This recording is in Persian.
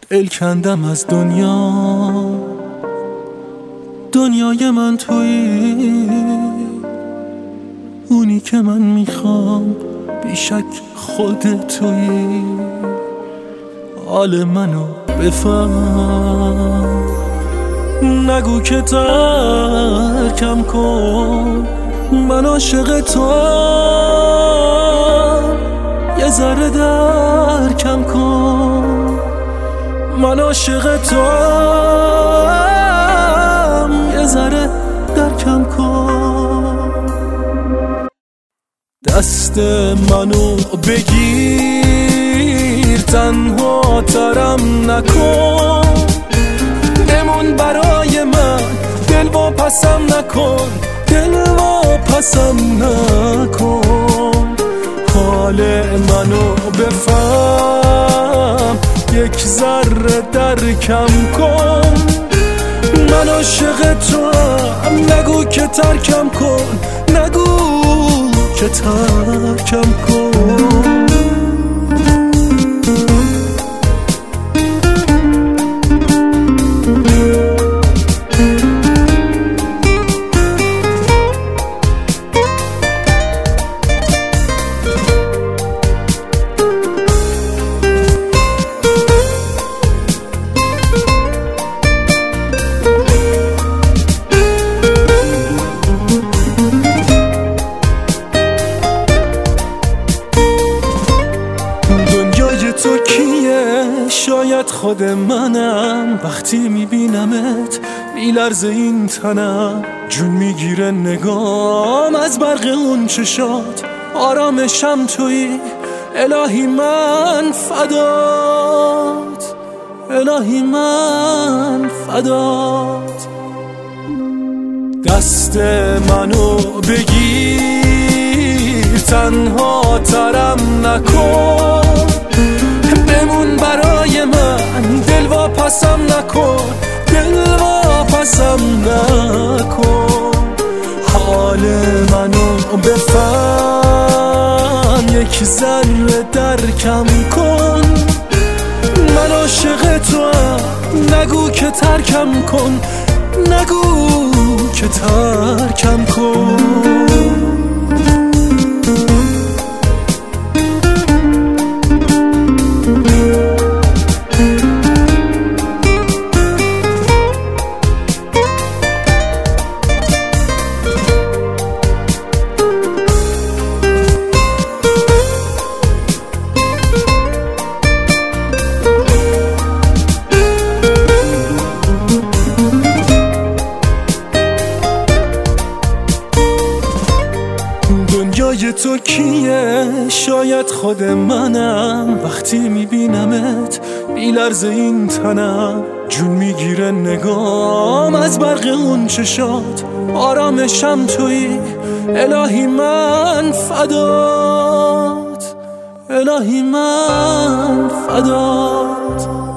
دل کندم از دنیای من تویی، اونی که من میخوام بیشک خود تویی. حال منو بفهم، نگو که ترکم کن، من عاشق توام. یه ذره درکم کن، من عاشق توام. یه ذره درکم کن، دست منو بگیر، تنها ترم نکن، بمون برای من، دل واپسم نکن، دل واپسم نکن. حال منو بفهم، یک ذره درکم کن، من عاشق توام. نگو که ترکم کن، نگو که ترکم کن. تو کیه؟ شاید خود منم، وقتی میبینمت میلرزه این تنم، جون میگیره نگام از برق اون چشات، آرامشم تویی. الهی من فدات، الهی من فدات. دست منو بگیر، تنها ترم نکن، بمون برای من، دل واپسم نکن، دل واپسم نکن. حال منو بفهم، یک ذره درکم کن، من عاشق توام. نگو که ترکم کن، نگو که ترکم کن. دنیای تو کیه؟ شاید خود منم، وقتی میبینمت میلرزه این تنم، جون میگیره نگام از برق اون چشات، آرامشم تویی. الهی من فدات، الهی من فدات.